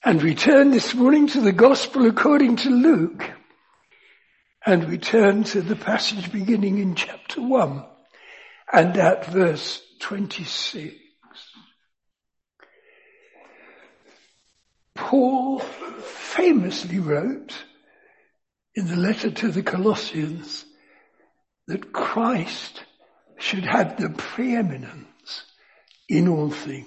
And we turn this morning to the Gospel according to Luke. And we turn to the passage beginning in chapter 1 and at verse 26. Paul famously wrote in the letter to the Colossians that Christ should have the preeminence in all things.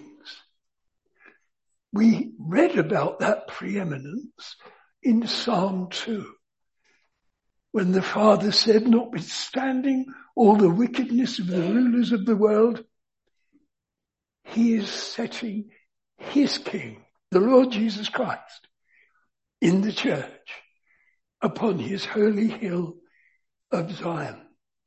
We read about that preeminence in Psalm 2, when the Father said, notwithstanding all the wickedness of the rulers of the world, he is setting his King, the Lord Jesus Christ, in the church upon his holy hill of Zion.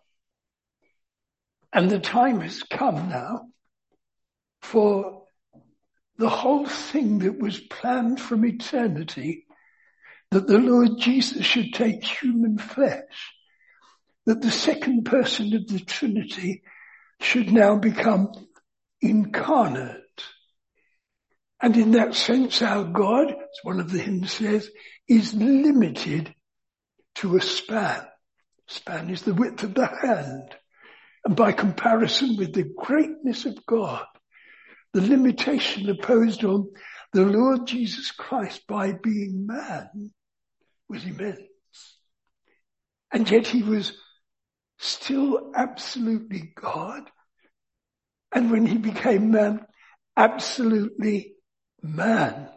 And the time has come now for the whole thing that was planned from eternity, that the Lord Jesus should take human flesh, that the second person of the Trinity should now become incarnate. And in that sense, our God, as one of the hymns says, is limited to a span. Span is the width of the hand. And by comparison with the greatness of God, the limitation imposed on the Lord Jesus Christ by being man was immense. And yet he was still absolutely God. And when he became man, absolutely man.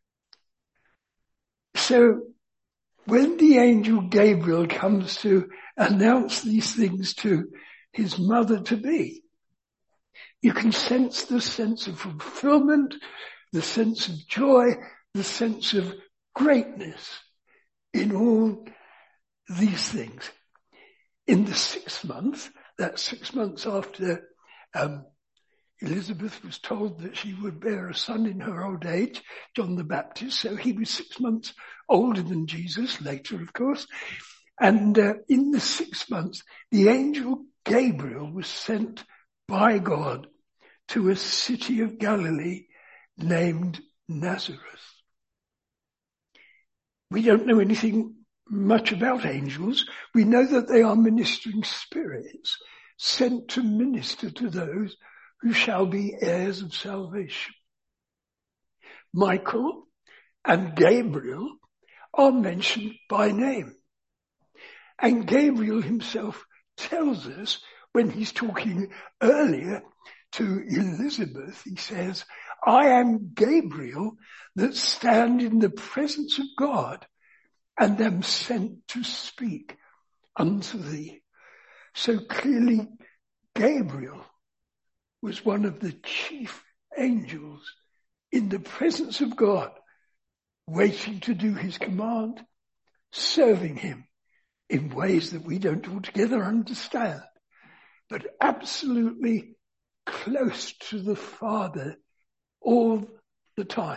So when the angel Gabriel comes to announce these things to his mother-to-be, you can sense the sense of fulfillment, the sense of joy, the sense of greatness in all these things. In the 6th month, that's 6 months after Elizabeth was told that she would bear a son in her old age, John the Baptist, so he was 6 months older than Jesus, later of course. And in the 6th month, the angel Gabriel was sent by God to a city of Galilee named Nazareth. We don't know anything much about angels. We know that they are ministering spirits sent to minister to those who shall be heirs of salvation. Michael and Gabriel are mentioned by name. And Gabriel himself tells us, when he's talking earlier to Elizabeth, he says, I am Gabriel that stand in the presence of God and am sent to speak unto thee. So clearly Gabriel was one of the chief angels in the presence of God, waiting to do his command, serving him in ways that we don't altogether understand, but absolutely close to the Father all the time.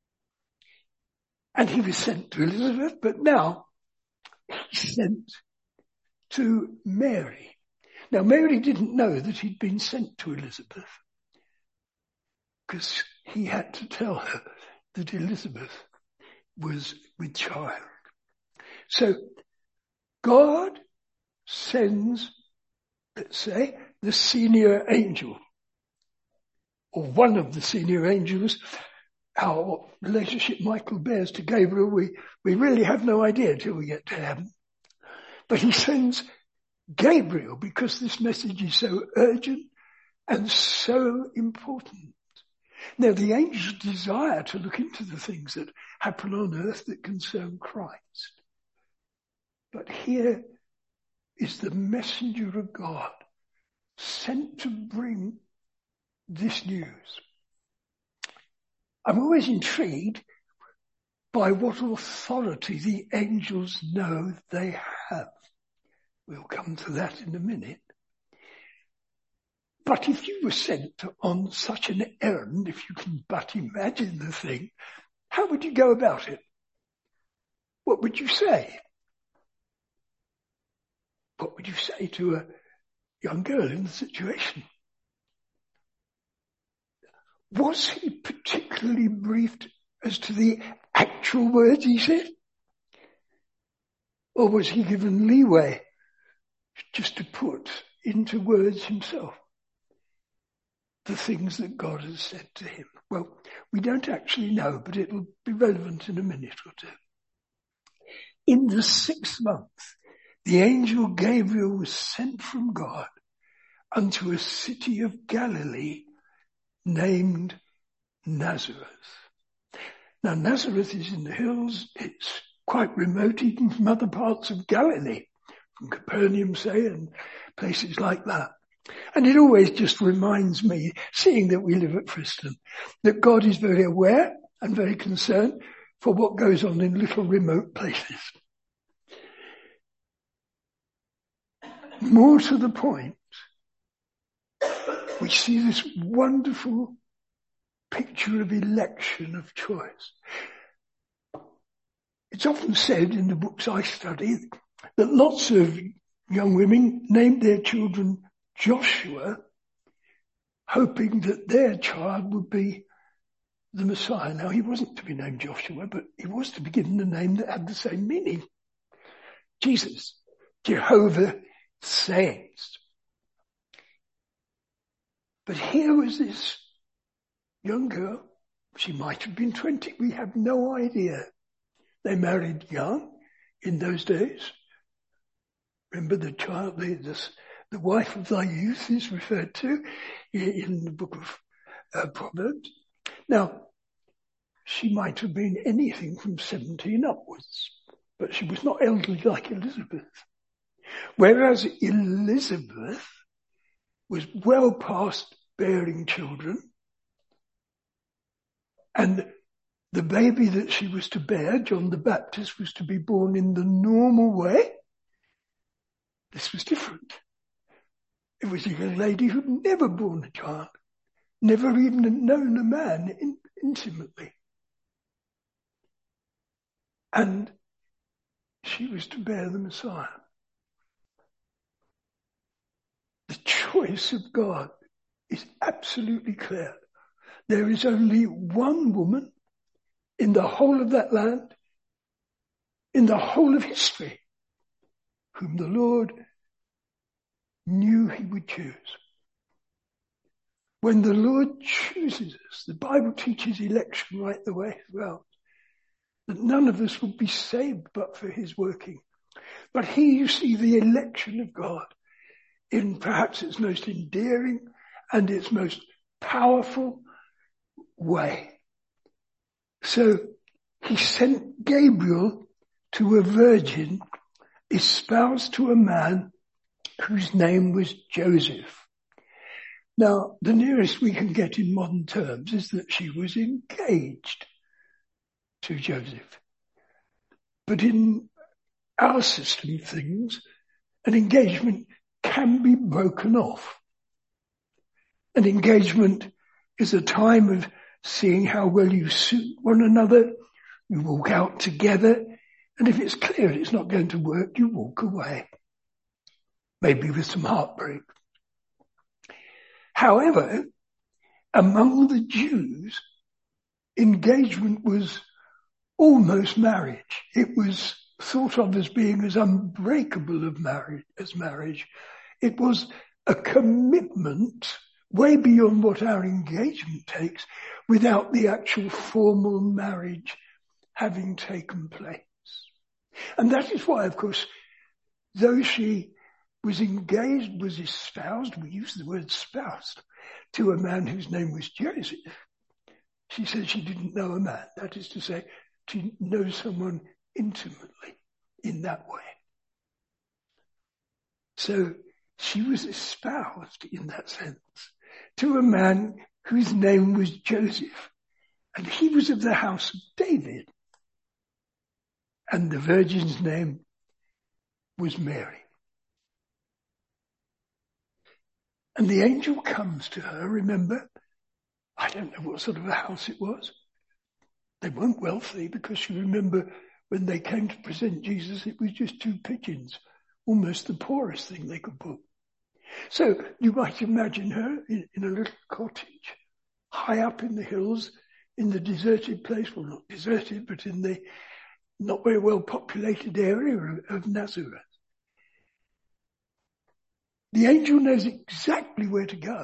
And he was sent to Elizabeth, but now he's sent to Mary. Now Mary didn't know that he'd been sent to Elizabeth, because he had to tell her that Elizabeth was with child. So God sends, let's say, the senior angel, or one of the senior angels. Our relationship Michael bears to Gabriel, we really have no idea till we get to heaven. But he sends Gabriel because this message is so urgent and so important. Now, the angels desire to look into the things that happen on earth that concern Christ. But here is the messenger of God sent to bring this news. I'm always intrigued by what authority the angels know they have. We'll come to that in a minute. But if you were sent on such an errand, if you can but imagine the thing, how would you go about it? What would you say? What would you say to a young girl in the situation? Was he particularly briefed as to the actual words he said? Or was he given leeway just to put into words himself the things that God has said to him? Well, we don't actually know, but it will be relevant in a minute or two. In the 6th month, the angel Gabriel was sent from God unto a city of Galilee named Nazareth. Now, Nazareth is in the hills. It's quite remote even from other parts of Galilee, from Capernaum, say, and places like that. And it always just reminds me, seeing that we live at Friston, that God is very aware and very concerned for what goes on in little remote places. More to the point, we see this wonderful picture of election, of choice. It's often said in the books I study that lots of young women named their children Joshua, hoping that their child would be the Messiah. Now, he wasn't to be named Joshua, but he was to be given a name that had the same meaning. Jesus, Jehovah saves. But here was this young girl. She might have been 20. We have no idea. They married young in those days. Remember, the child, the wife of thy youth is referred to in the book of Proverbs. Now, she might have been anything from 17 upwards, but she was not elderly like Elizabeth. Whereas Elizabeth was well past bearing children, and the baby that she was to bear, John the Baptist, was to be born in the normal way. This was different. It was a young lady who'd never borne a child, never even known a man intimately. And she was to bear the Messiah. The choice of God is absolutely clear. There is only one woman in the whole of that land, in the whole of history, whom the Lord knew he would choose. When the Lord chooses us, the Bible teaches election right the way as well, that none of us would be saved but for his working. But here you see the election of God in perhaps its most endearing and its most powerful way. So he sent Gabriel to a virgin espoused to a man whose name was Joseph. Now, the nearest we can get in modern terms is that she was engaged to Joseph. But in our system of things, an engagement can be broken off. An engagement is a time of seeing how well you suit one another. You walk out together, and if it's clear it's not going to work, you walk away. Maybe with some heartbreak. However, among the Jews, engagement was almost marriage. It was thought of as being as unbreakable as marriage. It was a commitment way beyond what our engagement takes without the actual formal marriage having taken place. And that is why, of course, though she was engaged, was espoused, we use the word spoused, to a man whose name was Joseph, she said she didn't know a man. That is to say, to know someone intimately in that way. So she was espoused in that sense to a man whose name was Joseph, and he was of the house of David, and the virgin's name was Mary. And the angel comes to her, remember, I don't know what sort of a house it was. They weren't wealthy, because you remember when they came to present Jesus, it was just 2 pigeons, almost the poorest thing they could put. So you might imagine her in a little cottage, high up in the hills in the deserted place, well, not deserted, but in the not very well populated area of Nazareth. The angel knows exactly where to go.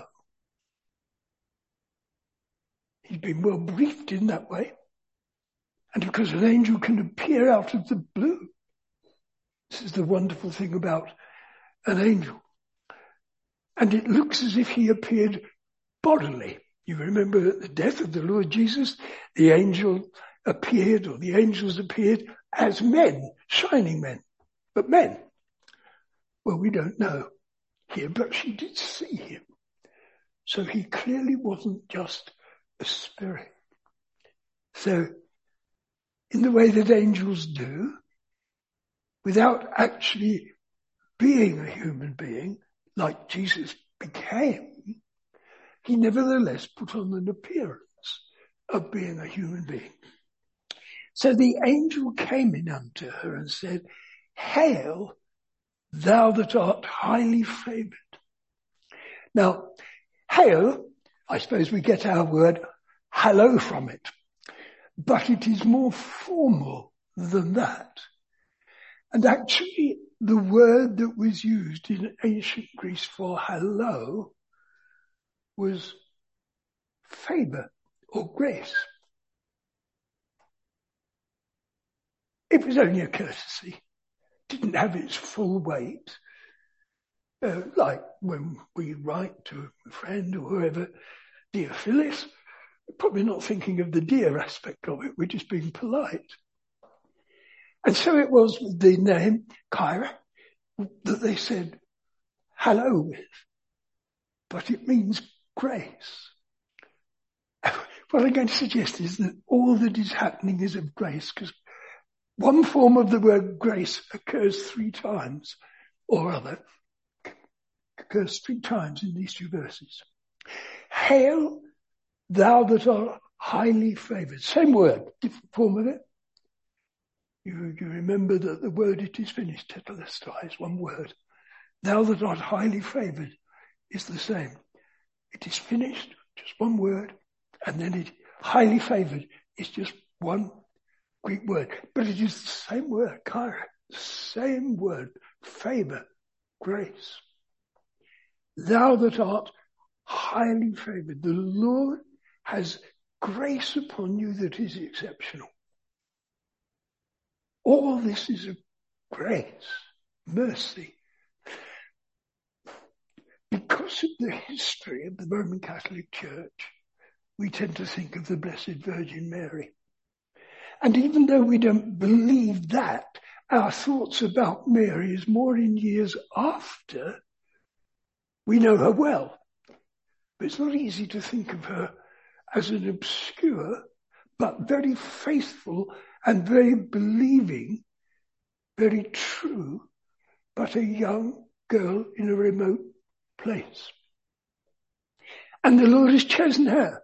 He's been well briefed in that way. And because an angel can appear out of the blue. This is the wonderful thing about an angel. And it looks as if he appeared bodily. You remember at the death of the Lord Jesus, the angel appeared, or the angels appeared as men, shining men, but men. Well, we don't know here, but she did see him. So he clearly wasn't just a spirit. So, in the way that angels do, without actually being a human being, like Jesus became, he nevertheless put on an appearance of being a human being. So the angel came in unto her and said, Hail, thou that art highly favoured. Now, hail, I suppose we get our word hello from it, but it is more formal than that. And actually, the word that was used in ancient Greece for hello was favour or grace. It was only a courtesy, didn't have its full weight. Like when we write to a friend or whoever, dear Phyllis, we're probably not thinking of the dear aspect of it, we're just being polite. And so it was with the name Kyra that they said hello with, but it means grace. What I'm going to suggest is that all that is happening is of grace, because one form of the word grace occurs 3 times, or other, occurs 3 times in these 2 verses. Hail, thou that art highly favoured. Same word, different form of it. You remember that the word it is finished, tetelestai, is one word. Thou that art highly favoured is the same. It is finished, just one word, and then it highly favoured is just one Greek word. But it is the same word, Kyra, the same word, favour, grace. Thou that art highly favoured. The Lord has grace upon you that is exceptional. All this is of grace, mercy. Because of the history of the Roman Catholic Church, we tend to think of the Blessed Virgin Mary. And even though we don't believe that, our thoughts about Mary is more in years after we know her well. But it's not easy to think of her as an obscure, but very faithful and very believing, very true, but a young girl in a remote place. And the Lord has chosen her.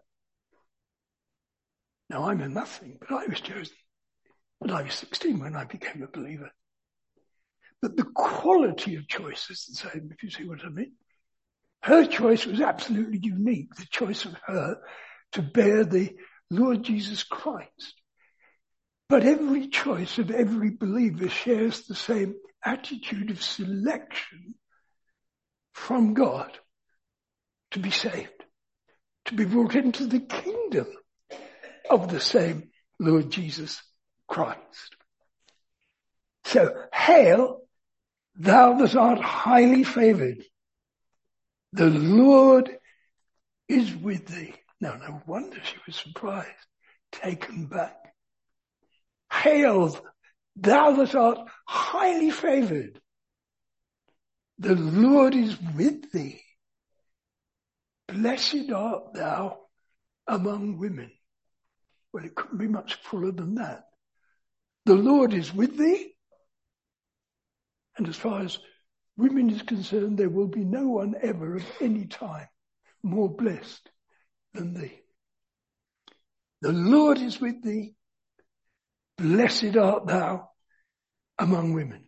Now, I'm a nothing, but I was chosen. And I was 16 when I became a believer. But the quality of choice is the same, if you see what I mean. Her choice was absolutely unique, the choice of her to bear the Lord Jesus Christ. But every choice of every believer shares the same attitude of selection from God to be saved, to be brought into the kingdom of the same Lord Jesus Christ. So, hail, thou that art highly favoured. The Lord is with thee. Now, no wonder she was surprised, taken back. Hail, thou that art highly favoured. The Lord is with thee. Blessed art thou among women. Well, it couldn't be much fuller than that. The Lord is with thee. And as far as women is concerned, there will be no one ever of any time more blessed than thee. The Lord is with thee. Blessed art thou among women.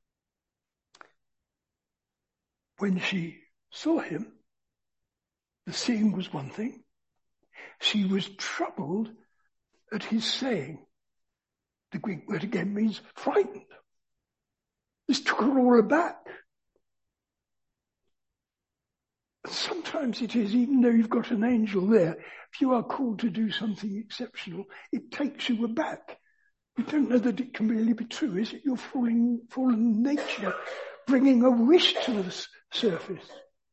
When she saw him, the seeing was one thing. She was troubled at his saying. The Greek word again means frightened. This took her all aback. And sometimes it is, even though you've got an angel there, if you are called to do something exceptional, it takes you aback. You don't know that it can really be true. Is it your fallen nature bringing a wish to the surface?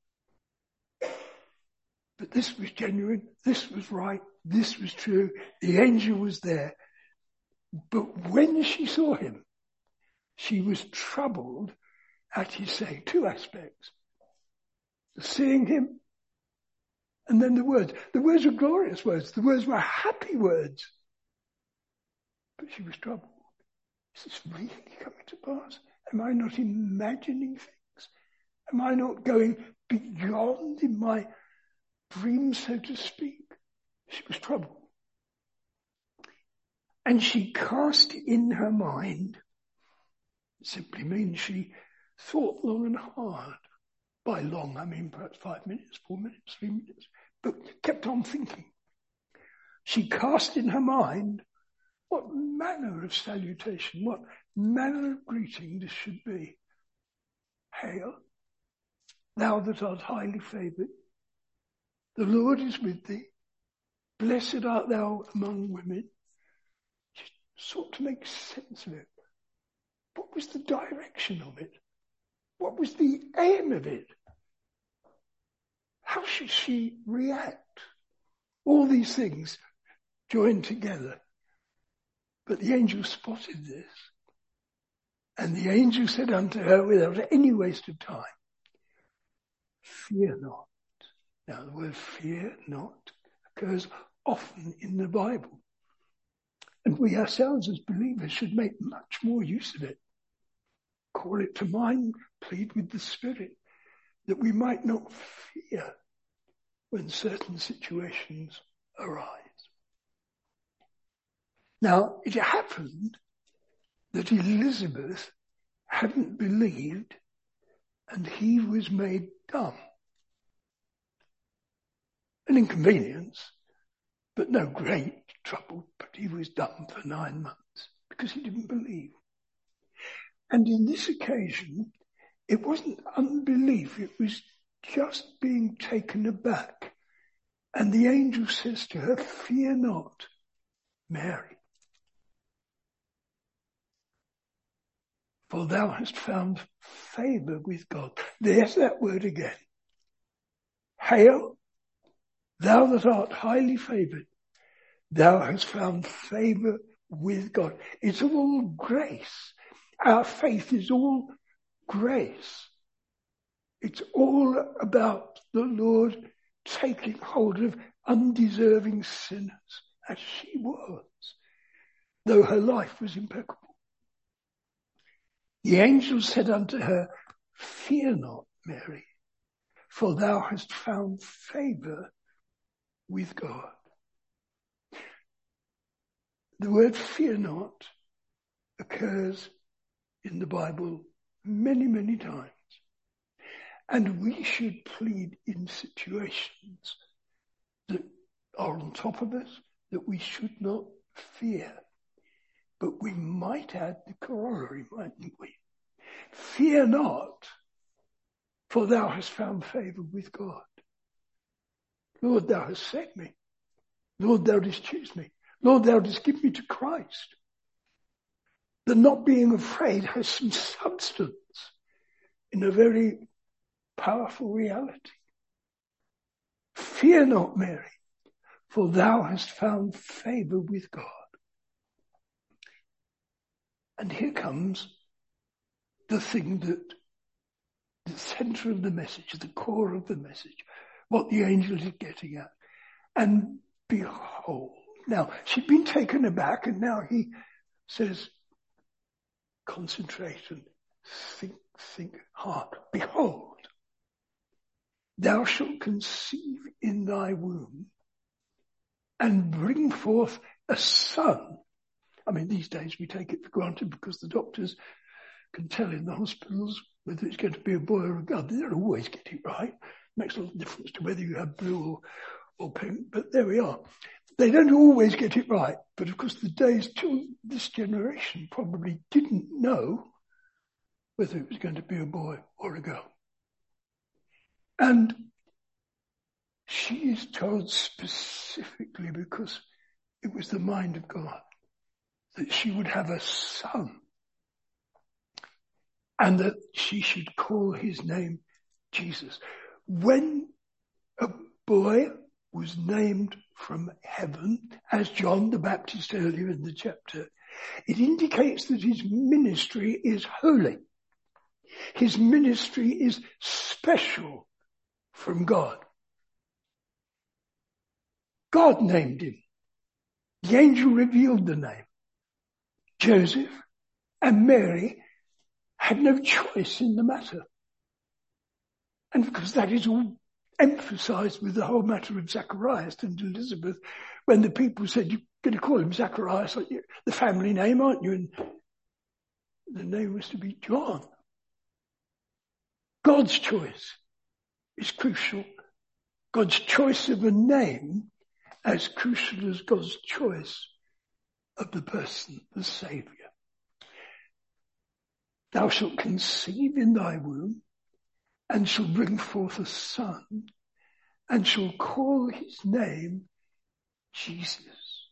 But this was genuine, this was right, this was true, the angel was there. But when she saw him, she was troubled at his saying. Two aspects. The seeing him, and then the words. The words were glorious words. The words were happy words. But she was troubled. Is this really coming to pass? Am I not imagining things? Am I not going beyond in my dream, so to speak? She was troubled. And she cast in her mind, simply means she thought long and hard. By long, I mean perhaps 5 minutes, 4 minutes, 3 minutes, but kept on thinking. She cast in her mind what manner of salutation, what manner of greeting this should be. Hail, thou that art highly favoured, the Lord is with thee. Blessed art thou among women. She sought to make sense of it. What was the direction of it? What was the aim of it? How should she react? All these things joined together. But the angel spotted this. And the angel said unto her, without any waste of time, fear not. Now the word fear not occurs often in the Bible. And we ourselves as believers should make much more use of it. Call it to mind, plead with the Spirit, that we might not fear when certain situations arise. Now, it happened that Elizabeth hadn't believed and he was made dumb. An inconvenience, but no great trouble, but he was dumb for 9 months because he didn't believe. And in this occasion, it wasn't unbelief, it was just being taken aback. And the angel says to her, fear not, Mary, for thou hast found favour with God. There's that word again. Hail, thou that art highly favoured, thou hast found favour with God. It's all grace. Our faith is all grace. It's all about the Lord taking hold of undeserving sinners, as she was, though her life was impeccable. The angel said unto her, fear not, Mary, for thou hast found favour with God. The word fear not occurs in the Bible many, many times. And we should plead in situations that are on top of us, that we should not fear. But we might add the corollary, mightn't we? Fear not, for thou hast found favour with God. Lord, thou hast saved me. Lord, thou didst choose me. Lord, thou didst give me to Christ. The not being afraid has some substance in a very powerful reality. Fear not, Mary, for thou hast found favour with God. And here comes the thing that the centre of the message, the core of the message, what the angel is getting at. And behold, now she'd been taken aback and now he says, concentrate and think hard. Behold, thou shalt conceive in thy womb and bring forth a son. I mean, these days we take it for granted because the doctors can tell in the hospitals whether it's going to be a boy or a girl. They don't always get it right. Makes a lot of difference to whether you have blue or pink, but there we are. they don't always get it right, but of course the days to this generation probably didn't know whether it was going to be a boy or a girl. And she is told specifically, because it was the mind of God, that she would have a son and that she should call his name Jesus. When a boy was named from heaven, as John the Baptist earlier in the chapter, it indicates that his ministry is holy. His ministry is special from God. God named him. The angel revealed the name. Joseph and Mary had no choice in the matter. And because that is all emphasized with the whole matter of Zacharias and Elizabeth, when the people said, you're going to call him Zacharias, the family name, aren't you? And the name was to be John. God's choice is crucial. God's choice of a name as crucial as God's choice of the person, the Saviour. Thou shalt conceive in thy womb, and shall bring forth a son, and shall call his name Jesus.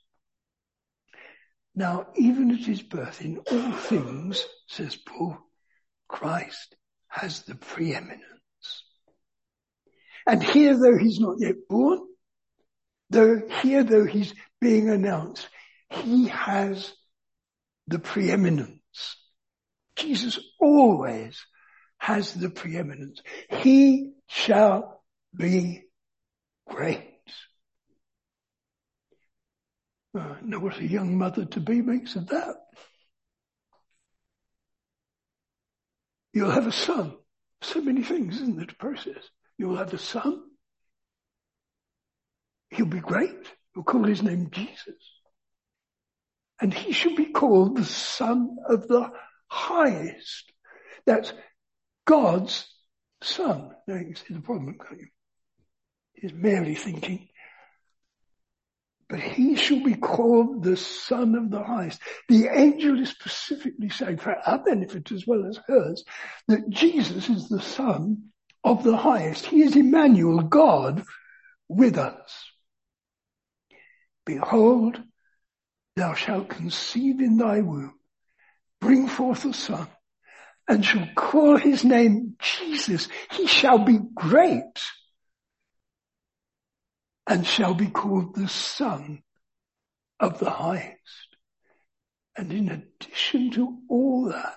Now, even at his birth, in all things, says Paul, Christ has the preeminence. And here, though he's not yet born, though he's being announced, he has the preeminence. Jesus always has the preeminence. He shall be great. Know what a young mother-to-be makes of that. You'll have a son. So many things, isn't it, to process? You'll have a son. He'll be great. We'll call his name Jesus. And he shall be called the Son of the Highest. That's God's Son. Now you can see the problem, can't you? He's merely thinking, but he shall be called the Son of the Highest. The angel is specifically saying, for our benefit as well as hers, that Jesus is the Son of the Highest. He is Emmanuel, God with us. Behold, thou shalt conceive in thy womb, bring forth a son, and shall call his name Jesus. He shall be great, and shall be called the Son of the Highest. And in addition to all that,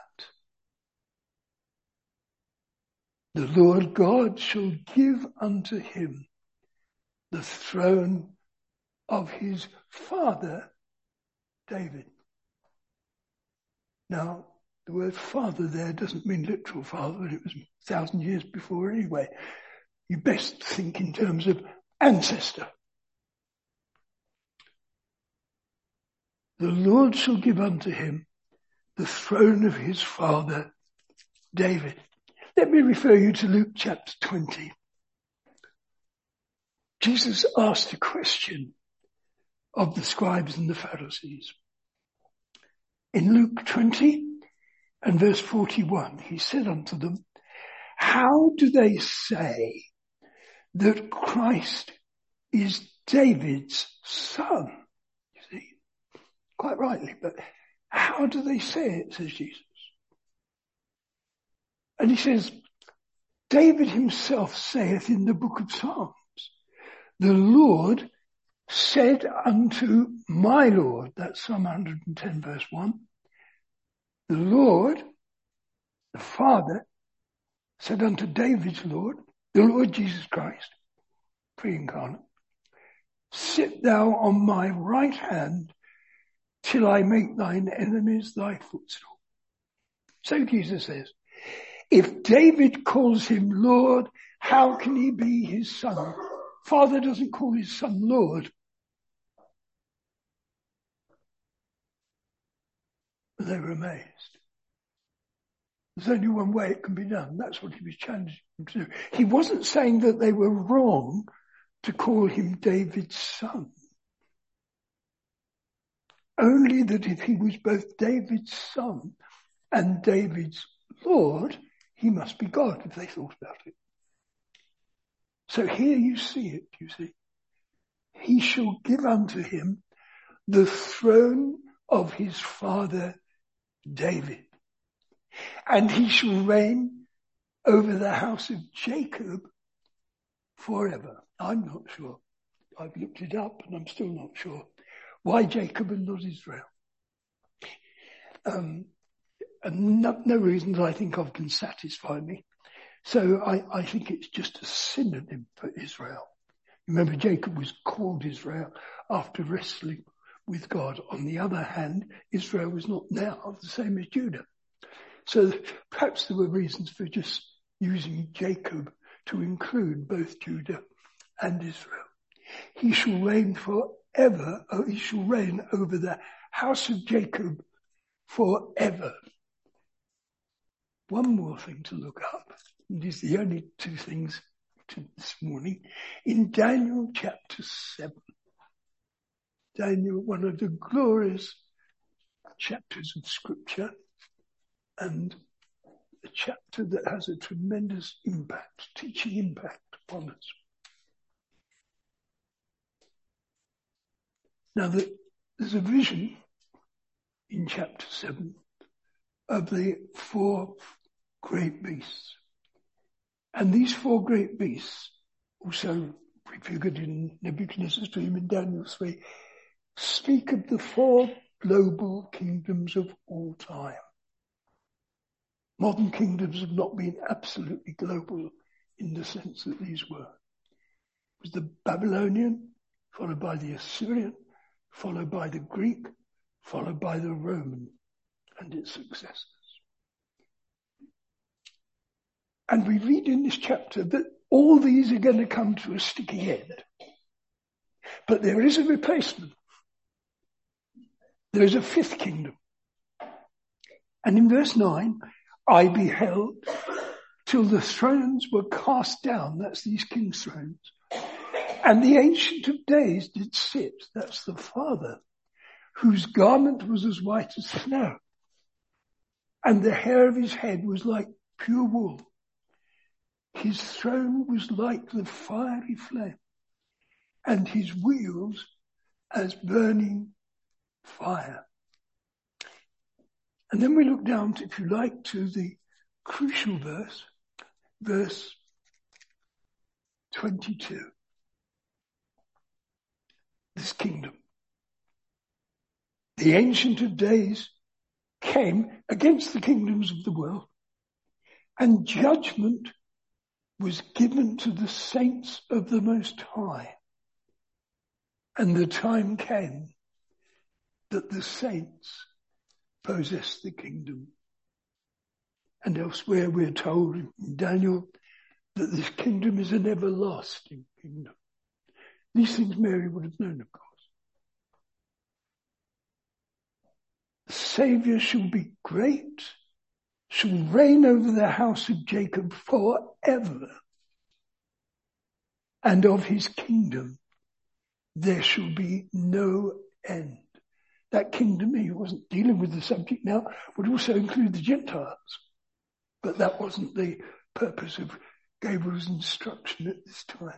the Lord God shall give unto him the throne of his father David. Now, the word father there doesn't mean literal father, it was 1,000 years before anyway. You best think in terms of ancestor. The Lord shall give unto him the throne of his father David. Let me refer you to Luke chapter 20. Jesus asked a question of the scribes and the Pharisees. In Luke 20 and verse 41, he said unto them, how do they say that Christ is David's son? You see, quite rightly, but how do they say it, says Jesus. And he says, David himself saith in the book of Psalms, the Lord said unto my Lord, that's Psalm 110 verse 1, the Lord, the Father, said unto David's Lord, the Lord Jesus Christ, pre-incarnate, sit thou on my right hand till I make thine enemies thy footstool. So Jesus says, if David calls him Lord, how can he be his son? Father doesn't call his son Lord. But they were amazed. There's only one way it can be done. That's what he was challenging them to do. He wasn't saying that they were wrong to call him David's son. only that if he was both David's son and David's Lord, he must be God, if they thought about it. So here you see it, you see. He shall give unto him the throne of his father David, and he shall reign over the house of Jacob forever. I'm not sure. I've looked it up and I'm still not sure. Why Jacob and not Israel? And no reasons I think of can satisfy me. So I think it's just a synonym for Israel. Remember, Jacob was called Israel after wrestling with God. On the other hand, Israel was not now the same as Judah. So perhaps there were reasons for just using Jacob to include both Judah and Israel. He shall reign forever, he shall reign over the house of Jacob forever. One more thing to look up, and these are the only two things this morning. In Daniel chapter 7, Daniel, one of the glorious chapters of Scripture, and a chapter that has a tremendous impact, teaching impact upon us. Now, there's a vision in chapter 7 of the 4 great beasts. And these 4 great beasts, also prefigured in Nebuchadnezzar's dream in Daniel 3, speak of the 4 global kingdoms of all time. Modern kingdoms have not been absolutely global in the sense that these were. It was the Babylonian, followed by the Assyrian, followed by the Greek, followed by the Roman and its successors. And we read in this chapter that all these are going to come to a sticky end. But there is a replacement. There is a 5th kingdom. And in verse 9, I beheld till the thrones were cast down, that's these kings' thrones, and the Ancient of Days did sit, that's the Father, whose garment was as white as snow, and the hair of his head was like pure wool. His throne was like the fiery flame, and his wheels as burning fire. And then we look down, if you like, to the crucial verse, verse 22. This kingdom. The Ancient of Days came against the kingdoms of the world, and judgment was given to the saints of the Most High. And the time came that the saints possessed the kingdom. And elsewhere we're told in Daniel that this kingdom is an everlasting kingdom. These things Mary would have known, of course. The Saviour shall be great, shall reign over the house of Jacob forever, and of his kingdom there shall be no end. That kingdom, he wasn't dealing with the subject now, would also include the Gentiles. But that wasn't the purpose of Gabriel's instruction at this time.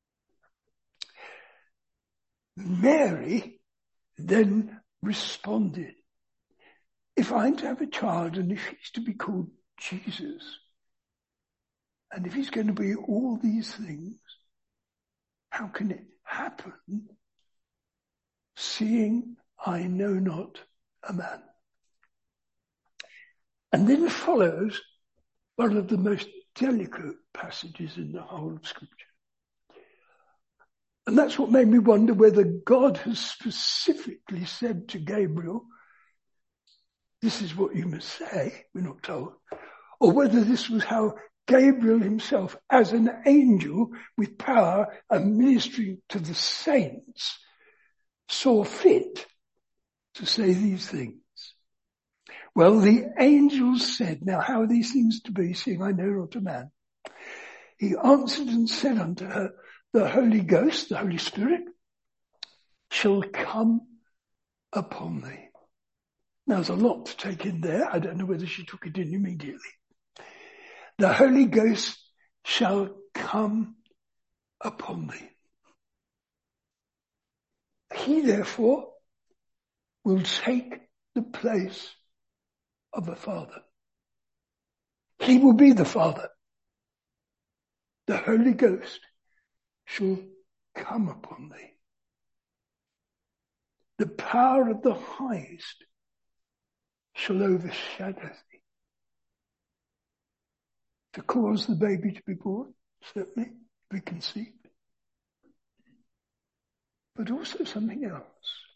Mary then responded, if I'm to have a child and if he's to be called Jesus, and if he's going to be all these things, how can it happen, seeing I know not a man? And then follows one of the most delicate passages in the whole of Scripture. And that's what made me wonder whether God has specifically said to Gabriel, this is what you must say, we're not told, or whether this was how Gabriel himself, as an angel with power and ministering to the saints, saw fit to say these things. Well, the angels said, now how are these things to be, seeing I know not a man? He answered and said unto her, the Holy Ghost, the Holy Spirit, shall come upon thee. Now, there's a lot to take in there. I don't know whether she took it in immediately. The Holy Ghost shall come upon thee. He, therefore, will take the place of a father. He will be the Father. The Holy Ghost shall come upon thee. The power of the highest shall overshadow thee. To cause the baby to be born, certainly, to be conceived. But also something else.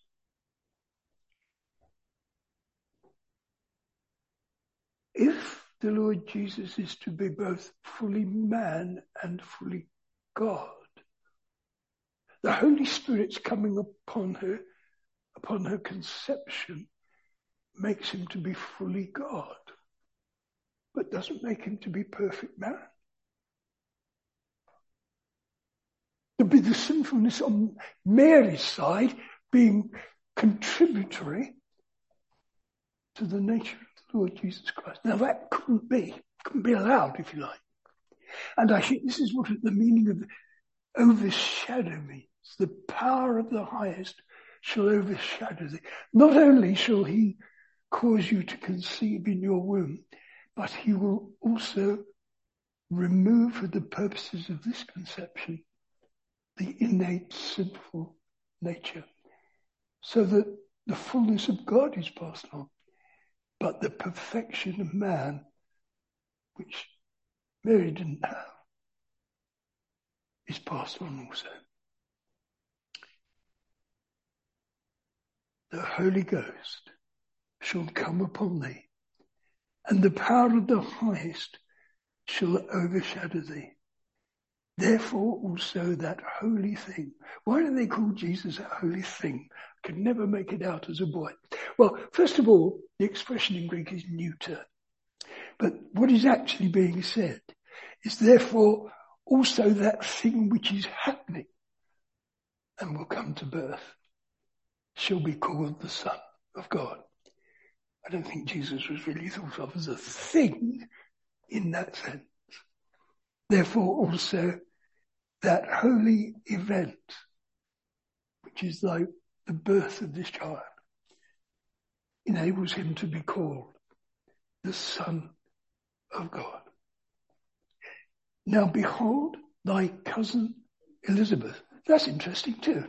If the Lord Jesus is to be both fully man and fully God, the Holy Spirit's coming upon her conception, makes him to be fully God, but doesn't make him to be perfect man. To be the sinfulness on Mary's side being contributory to the nature of the Lord Jesus Christ. Now that couldn't be allowed, if you like. And I think this is what the meaning of overshadow means. The power of the highest shall overshadow thee. Not only shall he cause you to conceive in your womb, but he will also remove for the purposes of this conception the innate sinful nature, so that the fullness of God is passed on, but the perfection of man, which Mary didn't have, is passed on also. The Holy Ghost shall come upon thee, and the power of the highest shall overshadow thee. Therefore also that holy thing. Why do they call Jesus a holy thing? I can never make it out as a boy. Well, first of all, the expression in Greek is neuter. But what is actually being said is therefore also that thing which is happening and will come to birth shall be called the Son of God. I don't think Jesus was really thought of as a thing in that sense. Therefore also that holy event, which is like the birth of this child, enables him to be called the Son of God. Now behold thy cousin Elizabeth. That's interesting too.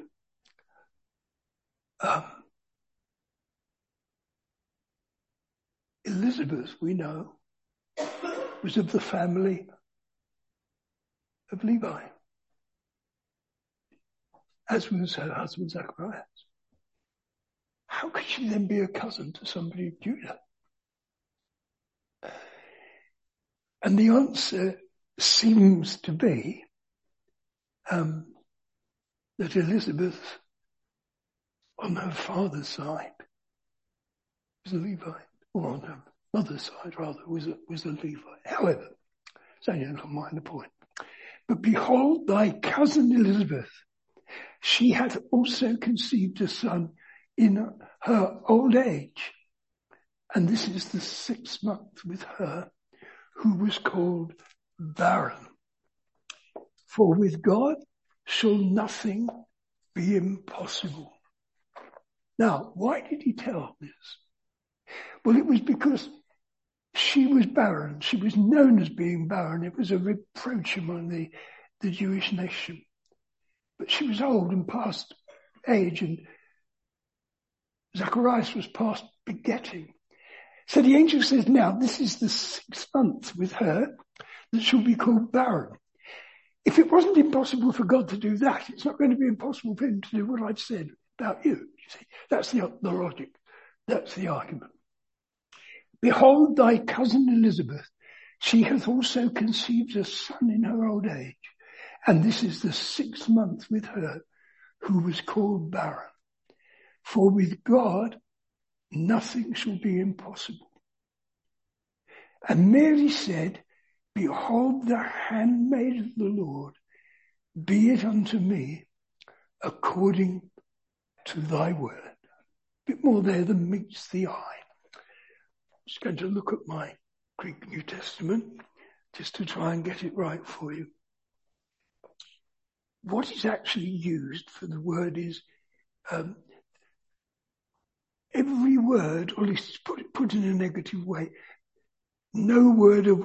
Elizabeth, we know, was of the family of Levi, as was her husband Zacharias. How could she then be a cousin to somebody of Judah? And the answer seems to be that Elizabeth, on her father's side, was a Levite, or on her mother's side rather, was a Levite. However, it's only a little minor point. But behold, thy cousin Elizabeth, she hath also conceived a son in her old age. And this is the 6th month with her, who was called barren. For with God shall nothing be impossible. Now, why did he tell this? Well, it was because she was barren. She was known as being barren. It was a reproach among the Jewish nation. But she was old and past age, and Zacharias was past begetting. So the angel says, now this is the 6th month with her that shall be called barren. If it wasn't impossible for God to do that, it's not going to be impossible for him to do what I've said about you. You see, that's the logic. That's the argument. Behold, thy cousin Elizabeth, she hath also conceived a son in her old age. And this is the 6th month with her, who was called barren. For with God, nothing shall be impossible. And Mary said, behold, the handmaid of the Lord, be it unto me according to thy word. bit more there than meets the eye. I'm just going to look at my Greek New Testament just to try and get it right for you. What is actually used for the word is every word, or at least put in a negative way, no word of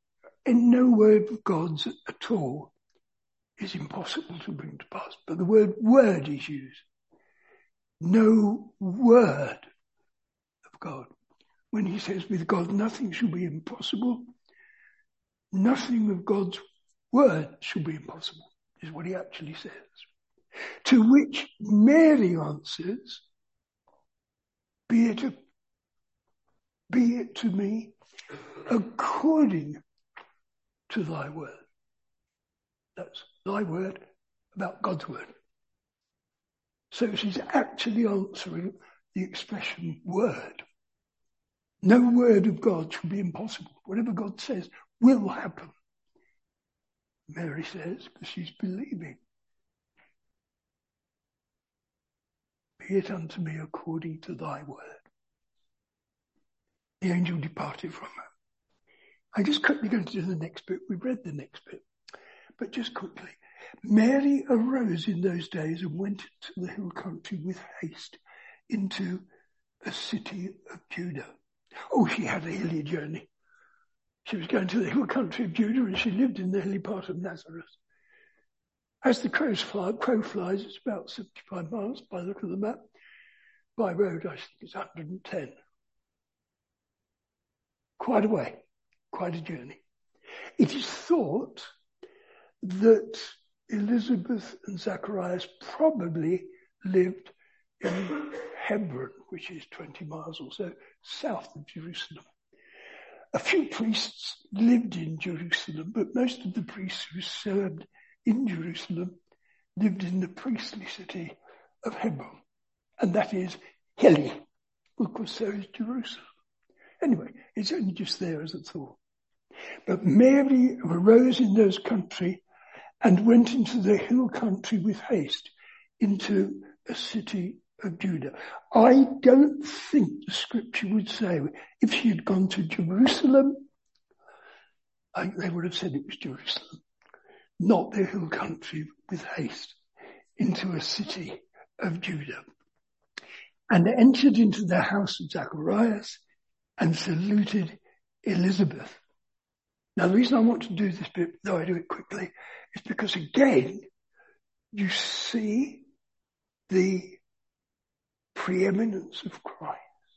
God's at all is impossible to bring to pass. But the word is used. No word of God. When he says with God nothing shall be impossible, nothing of God's word shall be impossible, is what he actually says. To which Mary answers, be it to me according to thy word. That's thy word about God's word. So she's actually answering the expression word. No word of God shall be impossible. Whatever God says will happen. Mary says, because she's believing. Be it unto me according to thy word. The angel departed from her. I'm just quickly going to do the next bit. We've read the next bit. But just quickly. Mary arose in those days and went to the hill country with haste into a city of Judah. Oh, she had a hilly journey. She was going to the hill country of Judah and she lived in the hilly part of Nazareth. As the crow flies, it's about 75 miles by the look of the map. By road, I think it's 110. Quite a way, quite a journey. It is thought that Elizabeth and Zacharias probably lived in Hebron, which is 20 miles or so south of Jerusalem. A few priests lived in Jerusalem, but most of the priests who served in Jerusalem lived in the priestly city of Hebron. And that is hilly, because so is Jerusalem. Anyway, it's only just there as a thought. But Mary arose in those country and went into the hill country with haste into a city of Judah. I don't think the scripture would say if she had gone to Jerusalem, they would have said it was Jerusalem, not the hill country with haste into a city of Judah. And entered into the house of Zacharias and saluted Elizabeth. Now, the reason I want to do this bit, though I do it quickly, is because, again, you see the preeminence of Christ.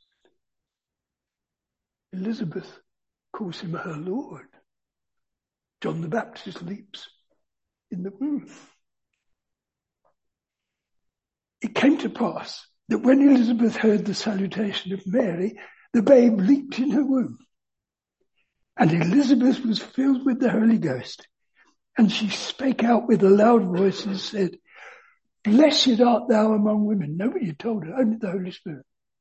Elizabeth calls him her Lord. John the Baptist leaps in the womb. It came to pass that when Elizabeth heard the salutation of Mary, the babe leaped in her womb. And Elizabeth was filled with the Holy Ghost. And she spake out with a loud voice and said, Blessed art thou among women. Nobody had told her, only the Holy Spirit.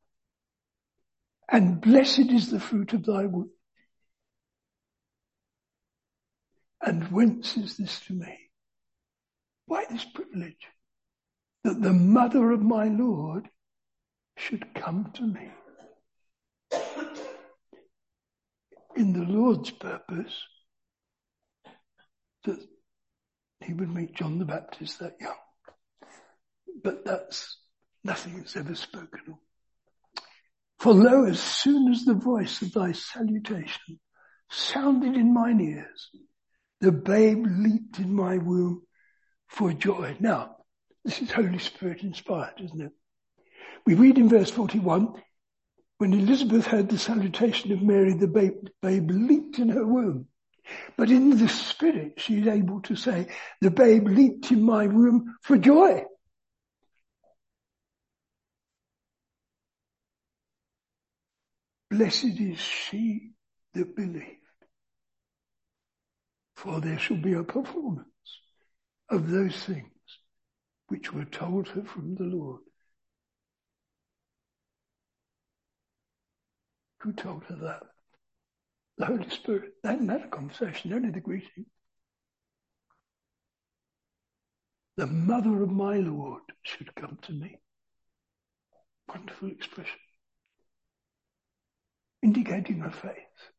And blessed is the fruit of thy womb. And whence is this to me? Why this privilege? That the mother of my Lord should come to me. In the Lord's purpose, that he would make John the Baptist that young. But that's nothing that's ever spoken of. For lo, as soon as the voice of thy salutation sounded in mine ears, the babe leaped in my womb for joy. Now, this is Holy Spirit inspired, isn't it? We read in verse 41, when Elizabeth heard the salutation of Mary, the babe leaped in her womb. But in the Spirit, she is able to say, the babe leaped in my womb for joy. Blessed is she that believed, for there shall be a performance of those things which were told her from the Lord. Who told her that? The Holy Spirit. They hadn't had a conversation, only the greeting. The mother of my Lord should come to me. Wonderful expression. Indicating her faith.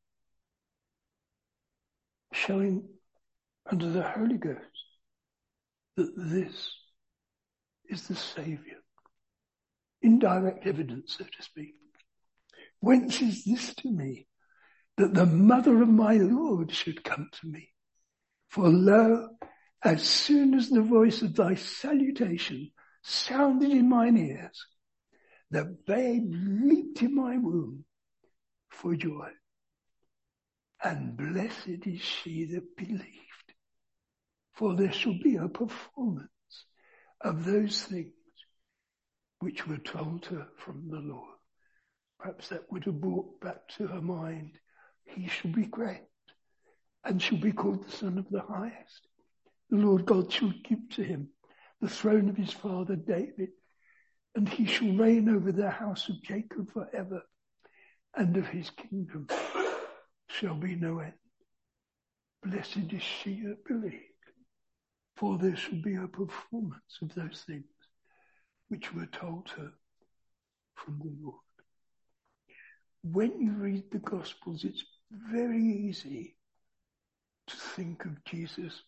Showing under the Holy Ghost that this is the Saviour. Indirect evidence, so to speak. Whence is this to me, that the mother of my Lord should come to me? For lo, as soon as the voice of thy salutation sounded in mine ears, the babe leaped in my womb for joy. And blessed is she that believed, for there shall be a performance of those things which were told her from the Lord. Perhaps that would have brought back to her mind, he shall be great and shall be called the Son of the Highest. The Lord God shall give to him the throne of his father David, and he shall reign over the house of Jacob forever, and of his kingdom shall be no end. Blessed is she that believed, for there shall be a performance of those things which were told her from the Lord. When you read the Gospels, it's very easy to think of Jesus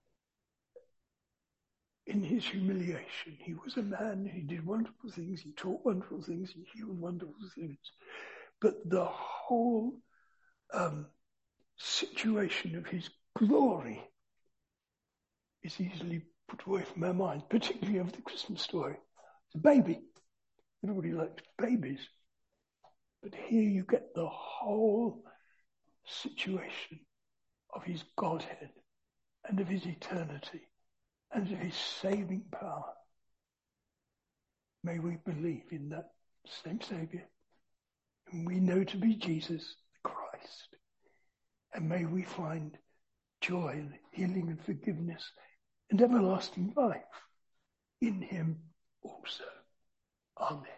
in his humiliation. He was a man, he did wonderful things, he taught wonderful things, he healed wonderful things. But the whole situation of his glory is easily put away from our mind, particularly of the Christmas story. It's a baby. Everybody likes babies. But here you get the whole situation of his Godhead and of his eternity and of his saving power. May we believe in that same Saviour, whom we know to be Jesus the Christ. And may we find joy and healing and forgiveness and everlasting life in him also. Amen.